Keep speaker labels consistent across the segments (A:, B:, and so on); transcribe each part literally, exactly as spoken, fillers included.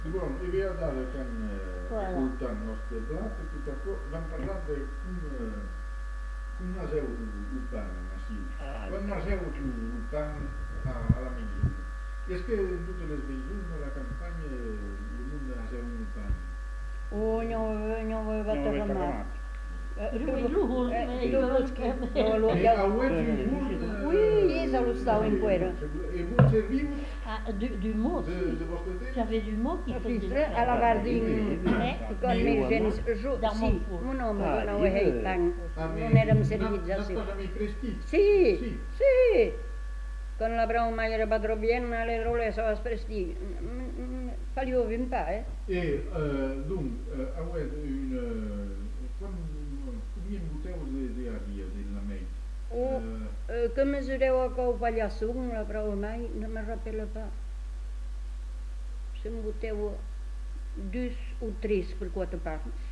A: Bom, eu ia dar kan
B: Voilà.
A: voltant nostre plat, tout à coup, vam parlar de cum, eh, cum naseu o pan, així.
C: Ah,
A: Quan naseu o pan a, a la Meizuna? És que en totes les Meizunes, a la campanya, el món naseu un pan.
D: O não, não vai
C: não
D: bater
C: vai
D: a
C: estar
D: mar.
C: com
B: Luhul,
A: E auè un
D: Oui, ils ont le sang en cuero.
A: E voi serviu
B: Ah, du, du mot
A: de,
B: aussi.
A: de vostre temps?
B: J'avais du mot qui faisait le
D: A la Gardin,
B: Eh?
D: con més gens, jo,
B: Dans mon
D: sí,
B: four.
D: mon home,
C: Ah,
D: no ho he
C: dime.
D: tant,
A: Ah,
D: no
A: mais
D: n'érem
A: n'a-
D: servits
A: n'a
D: així.
A: pas jamais prestit?
D: Sí,
A: Sí.
D: sí. Con la broma era pas bien, le roles a presti. Fallio un pa, eh?
A: E uh, donc, uh, auè un... Uh, quan, combien boteu de, de aria de la mei?
D: O, eh, que mesureu a cou pallassum, la broma mai, no me rappela pa. Se em boteu dos ou três per quatre parts.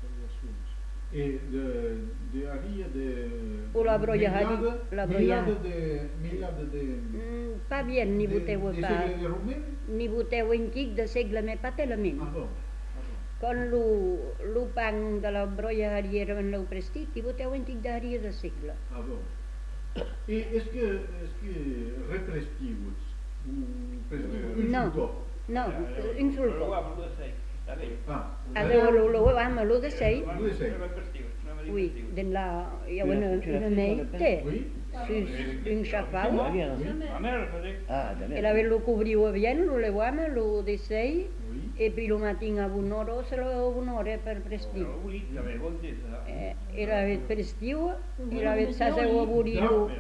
A: E de, de aria de...
D: O la brolla
A: millada,
D: la brolla.
A: millada de... Millada de...
D: Mm, pa bien, ni
A: de,
D: boteu
A: de
D: pa.
A: segle de romain?
D: Ni boteu antic de segle me pa telament.
A: Ah bon, ah bon.
D: Con lo, lo pan de la brolla ariera en l'heu prestit, i boteu antic d'aria de segle.
A: Ah bon. E és que, és que represtiu un, un
D: No.
A: cop?
D: No, un sol cop.
A: Ah,
D: Adeu lo lo vam a lo de sei,
A: Due sei.
D: ui, den la, ja una, una meite,
A: Oui?
D: sus un chafau,
C: Ah, da
D: e la lo cobriu bien, lo levam, lo de sei,
A: Oui.
D: e poi lo matin a un'ora se lo un'ora per prestiu. Eh, era vet prestiu, era vet saseu a burilo,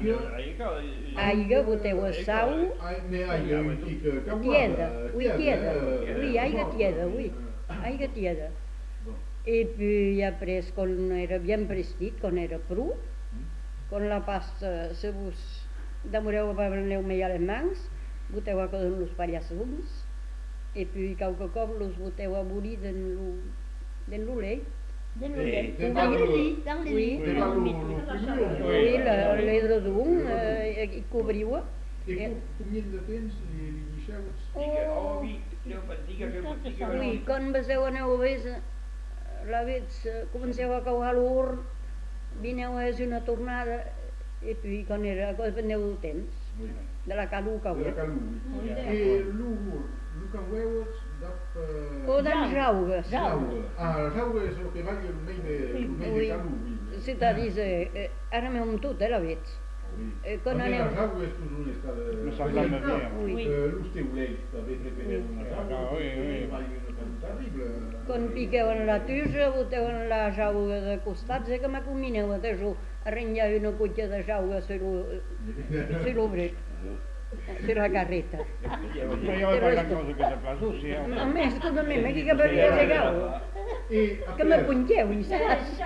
D: aiga, boteu a sau,
A: Ai, me aia un tic cauada.
D: tieda, ui tieda, ui aiga tieda, ui, aiga tieda. E puis après, quan era bien prestit, quan era cru, quan la pasta se vos demoreu a preneu mai a les mans, boteu a cada un los pallassums, e puis qualque cop los boteu a burir den lo, den lo leit.
B: Dans le
A: Eh,
B: lait.
A: de
B: Dans le
A: valor.
B: lit, dans le
D: Oui.
B: lit.
A: De
B: Dans
A: lo,
B: le lit.
A: lo
D: Oui, la- l'edredum, eh, i cobriu.
A: E combien de temps li, li deixeu?
D: Oh, oui, quan veseu aneu a ves, la veig, eh, comenceu a cauar l'ur, vineu a és una tornada, e puis quan era, quan prendeu el temps,
A: Oui.
D: de la caluca,
A: De la calui. E lo, lo caueu dap...
D: o dan jaugues.
A: Jauga. Ah, jauga és el que va el mei de, el mei de
D: Oui,
A: calui.
D: c'est-à-dire, eh, ara m'he un tot, eh, la veig.
A: Oui.
D: Eh, quan
A: Almeno
D: aneu-
A: la jauga és tot un estat de...
C: No semblava bé.
D: Oui.
A: Eh, l'usteu leit, també prepareu una jauga,
C: Ah, oui, oui.
A: va una cosa terrible.
D: Quan piqueu en la tuja, boteu en la jauga de costats, eh, que me combineu a teso a renjar una cotxa de jauga sur l'obre, sur la carreta.
C: Però jo vaig parlar cosa que se fa sucia.
D: A més, escolta, a mi, aquí que per dia llegau,
A: E
D: que me
A: après,
D: punteu, i saps?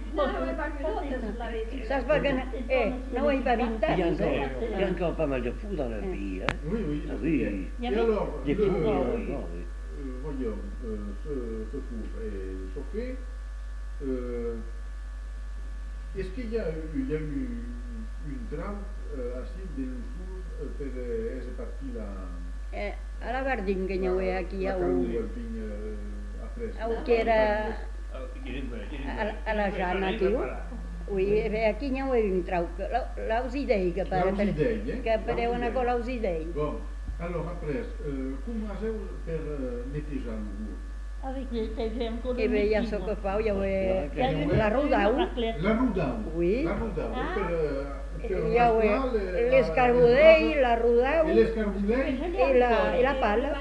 D: Saps per què? Eh, no ho he pa vint
C: Il y a
D: anys,
C: encore,
D: eh?
C: il y a encore pas mal de fous dans le pays. Hein.
A: oui, oui,
C: Ah oui.
A: et alors,
C: Des
A: le,
C: fous, oui,
A: euh,
C: oui, oui.
A: voyons, euh, ce, ce four est chauffé. Euh, Est-ce qu'il y a eu, il y a eu une drought euh, acide dans le four euh, per euh, essere partita
D: Eh, a la Gardin que n'hi ha aquí,
A: la
D: au,
A: calui al fin euh, après?
D: au que era a, a la Jana, aquí, ui, eh, aquí n'hi ha un trau, que la- l'ausidei, que per,
A: L'ausidei, eh?
D: que pareu una cosa l'ausidei.
A: Bon, alors après, euh, com faseu per euh, netejar el four?
B: Avec les t'avais encore
D: E bé, ja so que fau, ja ho he... La rodau,
A: La rodau.
D: Oui.
A: La rodau.
B: Ah.
A: Per, eh, per
D: ja ho he...
A: raspar le-
D: L'escarbudell, la
A: E
D: rodau
A: l'escarbudell
D: i la, i la pala.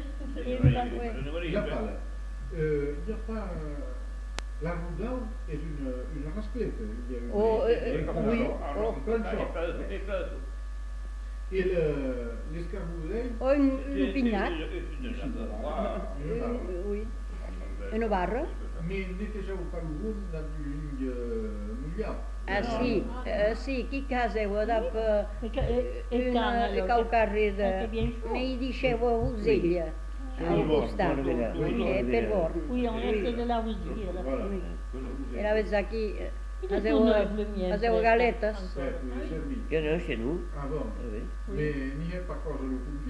A: et la pala. Euh, il n'y a pas... La rodau est une, une rasclette. Il y a une,
D: Oh, euh,
A: une
D: oui,
A: planchon.
D: oh.
A: Un planchon. Et le- l'escarbudell,
D: O un lupinat,
A: une
D: oui, una barra.
A: mais netejeu pas le four dans une euh, mouillade.
D: Ah, sí, eh, sí, qui caseu adap
B: E
D: una caucarri de...
B: Anche bien chaud.
D: Ne hi deixeu a Usella, al costat, eh, per Born.
B: Oui, on restait de la rosée.
A: Voilà.
D: Oui. Era vez aquí, eh,
B: Il est
D: faseu,
B: tout neuf, le mien.
D: faseu galetes.
A: Certo, servi.
C: Il y en a un chez nous.
A: Ah bon.
C: Ah oui.
A: Mais n'y a pas cosa le confit,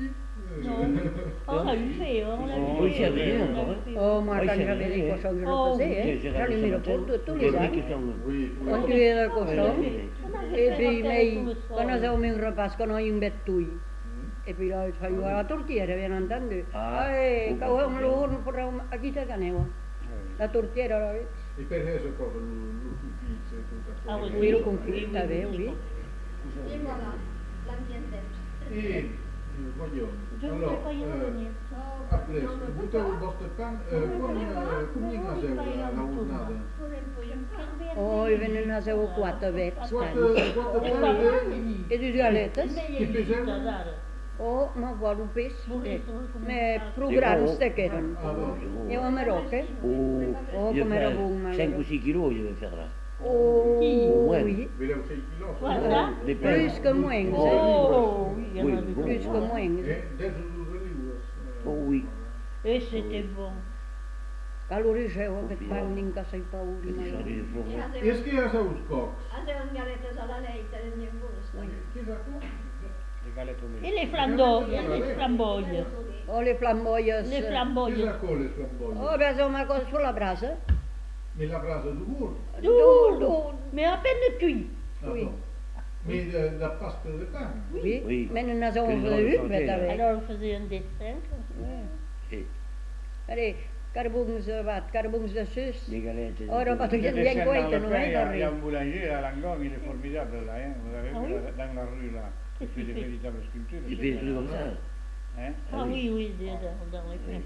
B: Non, on l'a eu fait, on l'a
C: Oh,
B: eu
C: il
B: fait.
C: y a rien,
B: on l'a
C: encore,
B: eu fait.
D: Oh, moi,
C: Oui,
D: quand
C: c'est
D: j'avais
C: vrai,
D: des
C: hein.
D: cochons, je
B: Oh,
D: le faisais, hein.
C: J'ai
D: J'allumais le feu tous les
C: Des
D: ans.
C: qui sont...
A: Oui, oui.
D: On tuait le cochon.
B: On avait
D: Et
B: fait
D: puis,
B: rentrer
D: mais
B: tout le
D: quand on
B: soir.
D: faisait un repas, quand on a eu une bête touille. Et puis là, il fallait voir la tourtière, bien entendu.
C: Ah,
D: Ai,
C: oh,
D: quand on
C: bah,
D: le horno pour aquí te ganeva. La tourtière, là, oui.
A: E per adesso cosa lo, lo confitto e tutta
B: Ah,
A: questa
D: Oui, le
A: cosa.
D: confit, t'avais, oui.
E: Et voilà, l'ambiente.
A: E eh, voglio,
B: Je ne
A: allora,
B: voudrais pas y
A: eh,
B: revenir.
E: Oh,
A: après,
E: non, non,
A: butto il vostro pan, eh, come, come naseu la, la giornata?
E: pour un peu, un peu.
D: Oh, il venait nasere quattro vets.
A: Quattro, quattro
B: E
A: palle
D: E due galettes.
A: Che pesano?
D: Oh, ma vuole un pes.
B: Volete,
D: Ma
B: come
D: più
C: Sì,
D: grandi
C: oh.
D: che erano.
A: Ah, no.
D: Io a Marocco.
C: Oh,
D: Oh,
C: je
D: come era
C: fais
D: buona.
C: cinq ou six kilos, je vais faire là.
D: Oh,
C: Ouais.
D: oui.
A: Vedevo sei kilo.
B: Voilà.
C: Des
D: Plus
C: pains.
D: que moins.
B: Oh, oui, il y en
C: Oui,
B: avait
C: bon.
D: Plus
B: beaucoup.
D: que moins.
A: E adesso due libros.
C: Oh oui.
B: Et c'était bon.
D: Allora dicevo che parli in casa di
C: Je
D: paura.
C: vais
D: ma-
C: changer de fourneau.
A: E che ha saus cox?
E: Aveva un galetto alla leite nel mio gusto.
A: Che sa tu?
C: Les galettes au
B: Et
C: lait.
B: les flamboyes, les flamboyes.
D: Oh, le flamboies.
B: Les
A: Che
B: flamboyes.
A: sa con le flamboie?
D: Oh, beh, insomma, cosa sulla brasa?
A: Nella brasa du burro?
B: Doux, doux, mais à peine cuit.
D: Oui.
A: Mais de, la pasta de pan?
D: Oui.
C: Oui.
D: Mais nous avons
C: Que les gens
D: fait
C: le
D: une
C: chantaient,
D: bête
C: là.
D: avec.
B: Alors on faisait un dessin.
C: Et
D: Allez, carbons de vat, carbons de sus.
C: les galettes.
D: Oh, non, parce que
C: Les
D: je viens
C: descends
D: quoi,
C: dans
D: tu
C: le
D: nous
C: pain, il y a-
D: mets
C: il y a un boulanger à Langon, il est formidable là, hein. Vous avez
B: Ah
C: vu
B: oui?
C: là, dans la rue là. Il fait des véritables sculptures. Il fait des trucs comme ça. Hein?
B: Ah oui, oui, dans, dans les
C: Oui.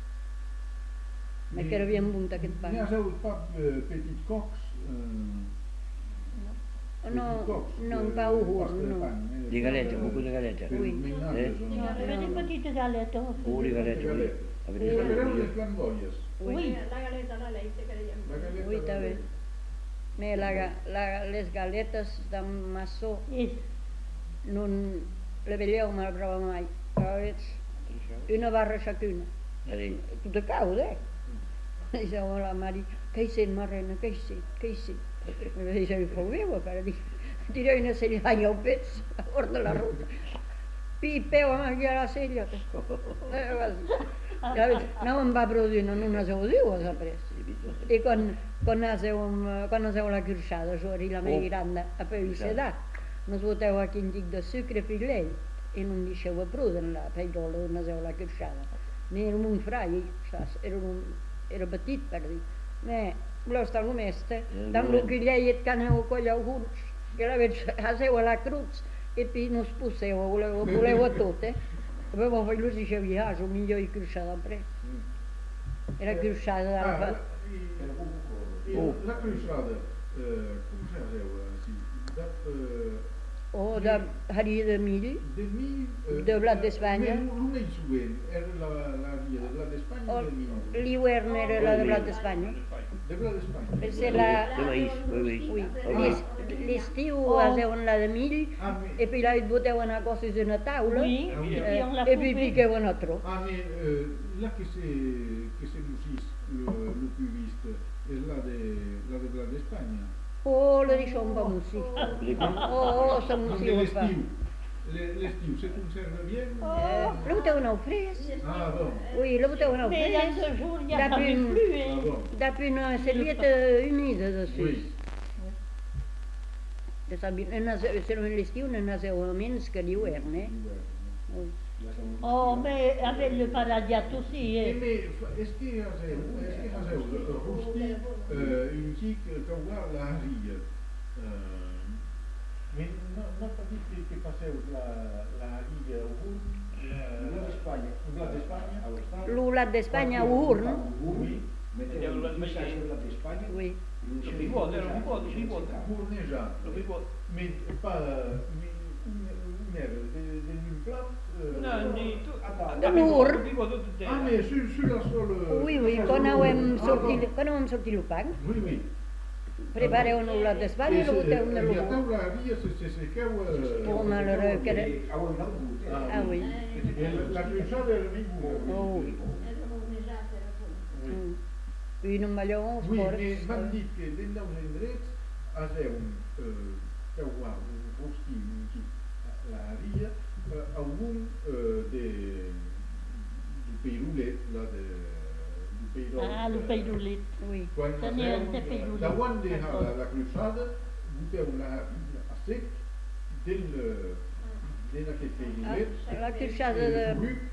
D: Mais qu'elle vient bon aquest
A: N'hi ha
D: pan.
A: saus pas euh, petit cox? Euh,
D: Oh,
A: petit
D: non,
A: cox,
D: non,
A: euh,
D: pas au
A: pasta de
D: horno,
A: pan,
D: non.
A: eh,
C: Des galettes,
A: per-
C: beaucoup de galettes.
A: per
D: Oui.
A: il menage,
C: Eh?
A: sono-
B: Il y avait des petites galettes. on
C: Oh, les
B: faisait.
C: galettes,
A: Le
C: oui.
A: galettes.
C: Avec
A: E
C: des
A: sapevamo le
C: galettes.
A: flamboies?
B: Oui.
E: La galetta alla leite che le
A: La galletta
D: Oui,
A: alla
D: t'as vu.
A: leite.
D: Mais la, la, les galetes del maçó
B: Et
D: non le veieu mai prova mai. Però és una barra chacuna.
C: Allez.
D: Tot a cau, eh? Diceva la Mari, què hi sent, Marrena, què hi sent, què hi sent? E diceva, il fou meu, per dir, direi una sella d'any al pes, a bord de la ruta. Pipeu a mangiare la sella. Eh, guarda. No em va produir, no, no naseu diu, has après. I quan, quan naseu, amb- quan naseu la curxada, suori la meva
C: Oh.
D: granda, a Pellicedà, nos boteu aquí un dic de sucre filell i no en deixeu a pruden la peirola on naseu la curxada. Ni era un frai, saps? Era, un, era petit, per dir. Me, voleu estar el mestre,
C: Eh,
D: dan
C: bueno.
D: lo que lleiet que aneu a colla alguns, que la veig, aseu a la cruz, i pi no us poseu, voleu, voleu a tot, eh? Aveva fet los dice viaggio, millor i curxada après. Era curxada de la
A: Ah,
D: fa...
A: la- i- i-
C: Oh.
A: La cruzada, eh, come si faceva? Sì, dat, eh,
D: O de haria de mill,
A: de mil... eh,
D: De blat d'Espanya.
A: me- L'únic subent era la, la via de blat d'Espanya
D: o
A: o de mil?
D: l'hivern era la de blat d'Espanya.
A: De blat d'Espanya.
D: És la...
C: De maïs, oui, oui.
D: Ui,
C: Ah,
D: l'es- l'estiu
B: Oh.
D: haseuen la de mill,
A: Ah, mais,
D: i pi la boteuen a coses en una taula,
B: oui,
A: Ah oui.
B: et puis on l'a
D: e pi
B: coupé.
D: piqueuen a tro.
A: ah, mais euh, là que c'est que c'est musiste, le, le plus viste, est la de, la de blat d'Espanya.
D: Oh, le deixo un pa mussi.
C: Les quoi?
D: Oh, oh, sa
A: Non,
D: mussi
A: de
D: ho fa.
A: l'estiu. Le- L'estiu, se conserve bien?
D: Eh, la boteuen au fres.
A: Ah, bon.
D: Oui, la boteuen au
B: Mais dans
D: fres.
B: ce jour, il n'y a
D: D'à
B: pas
D: une-
B: plus.
A: Ah,
B: hein.
A: bon.
D: Dap una serviette humida dessus.
A: Oui.
D: De sabi, se non l'estiu ne naseu menys que l'hivern, eh? Ui.
B: Oh, mais avec le paradiat aussi.
A: E
B: hein.
A: me, est-ce que haseu, est-ce que haseu rusti euh, une chic cauar la haria? Euh, mais non, non pas dit que, que passeu la, la haria au Burn? La,
F: Blat d'Espanya.
A: Blat d'Espanya?
D: L'Ulat d'Espanya a Urn,
A: Oui.
F: Metteva il messaggio del Blat d'Espanya.
D: oui.
C: Lo pivot, era un pivot, pivot.
A: Bourneja.
C: Lo pivot.
A: Mais pas, mais une, une heure de, de nulle place? euh,
C: Non, di tu.
F: Ah,
D: De mur.
C: Pivot tutto te.
A: Ah, mais sur, sur la sol...
D: Oui, oui, quan hem sortit, quan hem sortit l'Upac,
A: Oui, oui.
D: prepareu un Ulat d'Espanya i lo boteu en
A: el
D: el
A: gatau
D: Upac.
A: la haria se, se secau... Euh,
D: Oh, ma la reu, que era...
F: A un algut.
D: Ah, oui.
A: Et la cruzada era ninguna.
D: Oh,
E: Era bornejata, era buona.
D: mm. I non m'allò uns
A: Oui, mais m'han
D: porcs.
A: dit que dins dels indrets haseu un euh, cauar, un rosti, un xic, la haria, euh, algun euh, de, du peirolet, là, de, du peirol.
B: Ah, el peirolet.
D: Oui.
A: Quan
B: Tenia
A: naseu,
B: de peirolet.
A: davant de la,
B: D'acord.
A: la cruzada, boteu la Bíblia a sec del, de aquest peirolet.
D: Ah, la cruzada de...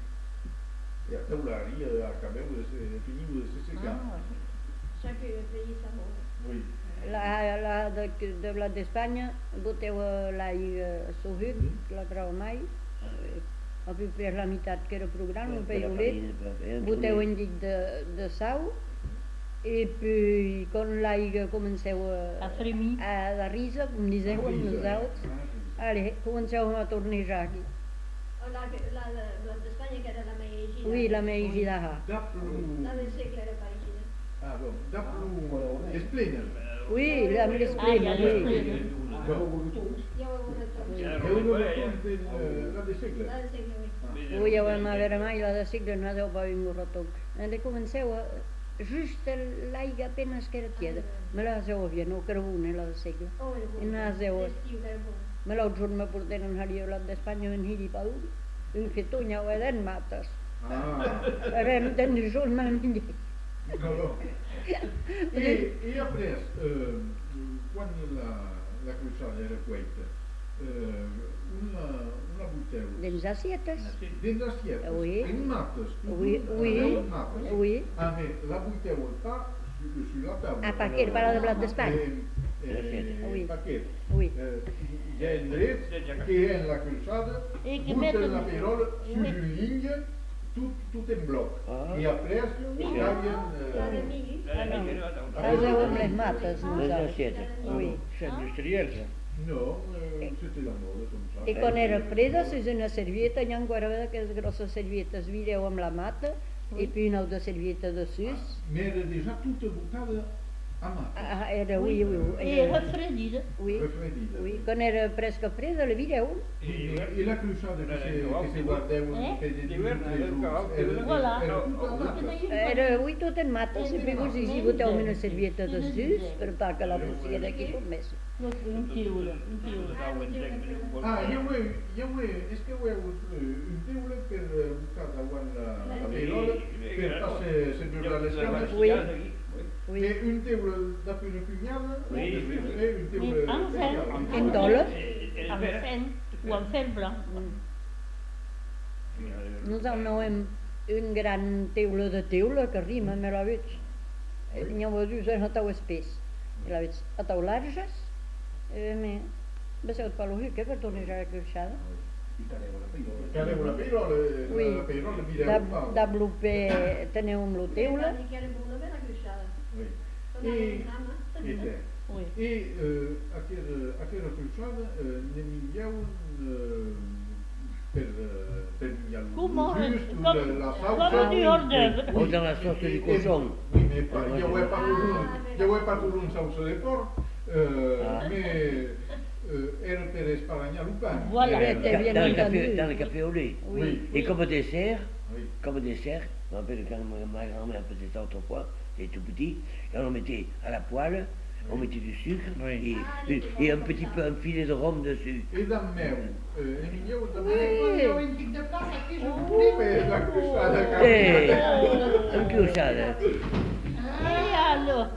A: I a teulari, acabeu de ser, finiu de ser secar.
B: Ah,
E: Chaque pays sa molt.
A: Oui.
D: La, la de, de blat d'Espanya, boteu l'aigua suhut, la trau mai, a peu per la meitat que era prou gran, el peirolet, boteu un llit de, de sau, i puis quan l'aigua comenceu a,
B: a fremir.
D: a la risa, com disseu amb nosaltres, allez, comenceu a tornejar aquí.
E: La, la, la, la d'Espanya, que era la Meigida.
D: Oui, la Meigida.
A: Daplu...
E: La del segle era Meigida.
A: Ah, bon, daplu... És plena.
D: Oui, la més
B: Ah,
D: plena,
B: ja les
D: oui.
B: plena.
E: Ja ho heu retorn.
A: Heu de retorn de la de segle.
E: La del segle, oui.
D: Oui, ja ho vam haver mai, la de segle no deu pas vingut retorn. Allez, comenceu a... Just l'aigua apenas que era tieda. Me la haseu bien, no carbone, la de segle.
E: Oh, el
D: I no haseu...
E: L'estiu que era bon.
D: Me l'altre me porten en Haria Blat d'Espanya en Hiri Padú, en Fetonya o eden mates.
A: Ah,
D: Ara no tens sol mal menjar.
A: no, no. I, i après, eh, quan la, la cruzada era cuita, eh, una, una boteu
D: Dins assietes.
A: dins les tietes,
D: Oui.
A: en mates,
D: Oui, oui,
A: en mates,
D: oui.
A: ah, mais la boteu pas sur, sur la taula.
D: A paquet, para de blat d'Espanya.
A: Eh, eh,
D: Oui.
A: paquet.
D: Oui.
A: Eh, hi ha indrets que en la cruzada
B: I que
A: buten
B: meten-
A: la perola sur
B: Oui.
A: une ligne, tout, tout en bloc.
C: Ah.
A: I après,
E: La
A: caien...
E: de
A: Eh,
E: Mili.
D: Haseu amb les mates,
C: Les
D: nosaltres.
C: assietes.
D: Oui.
C: C'est industriel, ça.
A: no, eh, c'était la moda com ça.
D: I quan era freda, és una servieta, hi ha guarda que és grosses servietes, vireu amb la mata, i puis una altra servieta de sus.
A: Mais era déjà toute botada a mates,
D: Ah, era, oui, oui, oui.
B: I
D: Era,
B: refredida.
D: oui,
A: refredida.
D: oui. Quan era presque freda, la vireu.
A: I, I la cruzada que se, que se guardeu
B: Eh?
A: que de
C: D'hivern,
A: tres
C: el
A: jours,
C: cavall,
A: era,
B: Voilà.
A: era tota a mates.
D: Era, oui, tot en mates, i puis vos hi boteu amb una servieta de sus, per tal que la pusiera aquí tot més.
B: No, un tiure, un tiure.
A: Ah, jo ho he, jo ho he, és que ho he hagut eh, un teule per eh, buscar davant la, la perola, per pas se, se brûlar les cames.
D: Oui.
A: Mais
D: Oui.
A: un teule d'après une punyada,
C: Oui,
A: després
C: oui, oui.
A: eh, un teule...
B: Mais en fer.
D: En dòlar.
B: En fent o en fer blanc.
D: Nosaltres no hem un gran teula de teula que rima, me la veig. N'hi ha dos en a tau espès. I la veig a tau larges, eh, me... Veseu per l'ull, que per tornar a la creixada.
F: I careu la perola.
A: Careu la perola,
D: Oui.
A: la perola mireu
D: Da,
A: un pal.
D: da blupé teniu amb la teula.
E: Que era bona ben la cruzada.
A: Oui.
E: Tornava
A: I,
E: en cama.
A: i, té.
B: Oui.
A: I eh, aquella, aquella cruzada eh, ne mingueu eh, per, eh, per mingar
B: Com,
A: just
B: com,
A: la, la salsa.
B: com du hors d'œuvre.
C: O dans la sauce du cochon.
A: Oui, mais pas,
C: Ah,
A: jo ho he pas
E: Ah,
A: toujours,
E: mais
A: jo ho he pas toujours en salsa de porc, eh,
C: Ah.
A: mais eh, era per esparanyar el pan.
B: Voilà.
D: Eh,
C: Dans,
D: t'es bien
C: dans le café,
D: entendu.
C: dans le café au lait.
D: Oui.
C: Et comme dessert,
A: Oui.
C: comme dessert, je me rappelle quand ma ma grand-mère faisait ça autrefois, j'étais tout petit, et on mettait à la poêle, on mettait du sucre
B: Oui.
C: et, et, et un petit peu un filet de rhum dessus.
A: I d'en meu, eh, ne mingueu d'en
D: Oui.
A: meu.
E: un tic de plaça, que és un
A: Oui, mais la cruzada.
C: Eh, un clochade.